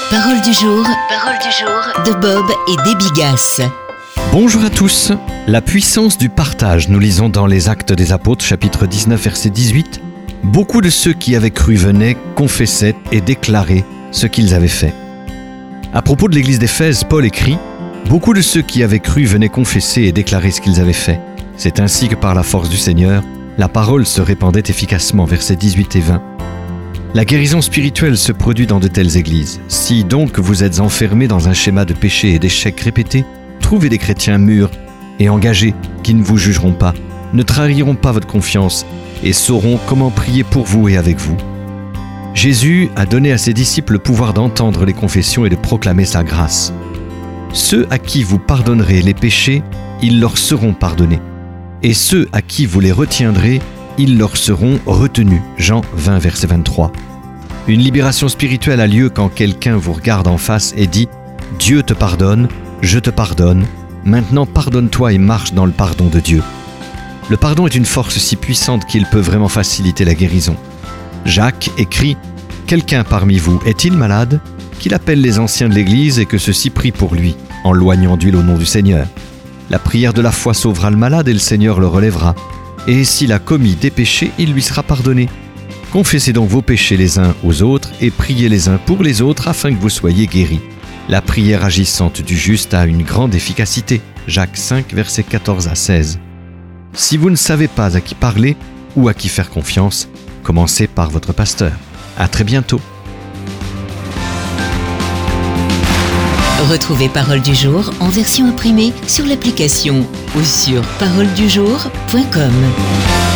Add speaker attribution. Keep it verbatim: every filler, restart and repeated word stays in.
Speaker 1: Parole du jour, parole du jour de Bob et Debbie Gass.
Speaker 2: Bonjour à tous. La puissance du partage, nous lisons dans les Actes des Apôtres, chapitre dix-neuf, verset dix-huit. Beaucoup de ceux qui avaient cru venaient, confessaient et déclaraient ce qu'ils avaient fait. À propos de l'église d'Éphèse, Paul écrit « Beaucoup de ceux qui avaient cru venaient confesser et déclarer ce qu'ils avaient fait. C'est ainsi que par la force du Seigneur, la parole se répandait efficacement. » Versets dix-huit et vingt. La guérison spirituelle se produit dans de telles églises. Si donc vous êtes enfermés dans un schéma de péché et d'échecs répétés, trouvez des chrétiens mûrs et engagés qui ne vous jugeront pas, ne trahiront pas votre confiance et sauront comment prier pour vous et avec vous. Jésus a donné à ses disciples le pouvoir d'entendre les confessions et de proclamer sa grâce. Ceux à qui vous pardonnerez les péchés, ils leur seront pardonnés. Et ceux à qui vous les retiendrez, ils leur seront retenus. Jean vingt, verset vingt-trois. Une libération spirituelle a lieu quand quelqu'un vous regarde en face et dit « Dieu te pardonne, je te pardonne, maintenant pardonne-toi et marche dans le pardon de Dieu ». Le pardon est une force si puissante qu'il peut vraiment faciliter la guérison. Jacques écrit « Quelqu'un parmi vous est-il malade ? Qu'il appelle les anciens de l'Église et que ceux-ci prient pour lui, en loignant d'huile au nom du Seigneur. La prière de la foi sauvera le malade et le Seigneur le relèvera. Et s'il a commis des péchés, il lui sera pardonné. Confessez donc vos péchés les uns aux autres et priez les uns pour les autres afin que vous soyez guéris. La prière agissante du juste a une grande efficacité. Jacques cinq, versets quatorze à seize. Si vous ne savez pas à qui parler ou à qui faire confiance, commencez par votre pasteur. À très bientôt.
Speaker 1: Retrouvez Parole du jour en version imprimée sur l'application ou sur parole du jour point com.